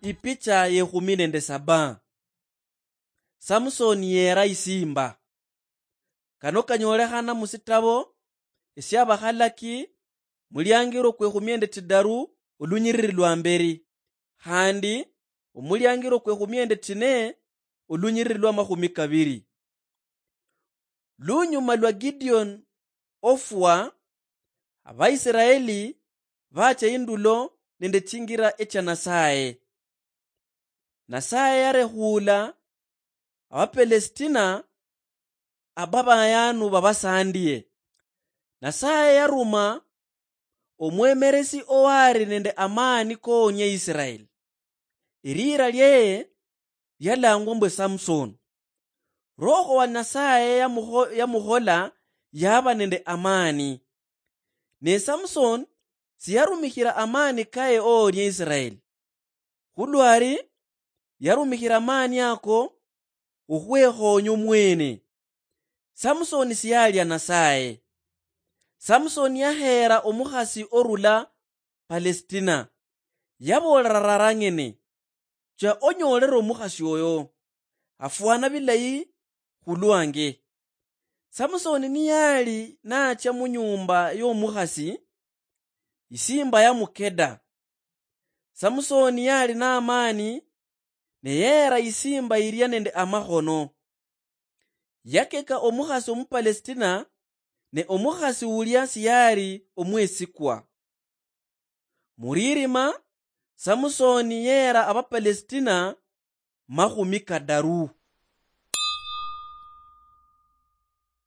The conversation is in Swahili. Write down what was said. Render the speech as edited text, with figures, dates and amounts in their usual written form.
ipicha ye17. Samsoni yera isimba. Kano kanyolekhana musitabo esyabakhalaki mulyangiro kwe 13 olunyiriri lwa mberi khandi omulyangiro kwe 14 olunyiriri lwa 20. Lunyuma lwa Gideon ofwa Abaisiraeli bacha indulo nende chingira echa Nasaye. Nasaye yarekhula Abapalestina ababayanu babasandiye. Nasaye yaruma omwemeresi owari nende amani konye Israeli. Irira lyeye lyalangwa mbwe Samson. Roho wa Nasaye yamukhola yaba nende amani. Ne Samson siyarumikhira amani kaye onye Israeli. Khulwari yarumikhira amani ako ukhwekhonya mwene. Samson siyalya Nasaye. Samson yakhera omukhasi orula Palestina. Yabolera rarangene cha onyolera omukhasi oyo afwana bilayi khulwange. Samson niyali nacha munyumba y'omukhasi isimba yamukeda. Samson yali na amani neyera isimba irya nende amakhono. Yakeka omukhasi omupalestina ne omukhasi ulya siyali omwesikwa. Muririma Samsoni yera Abapalestina 10.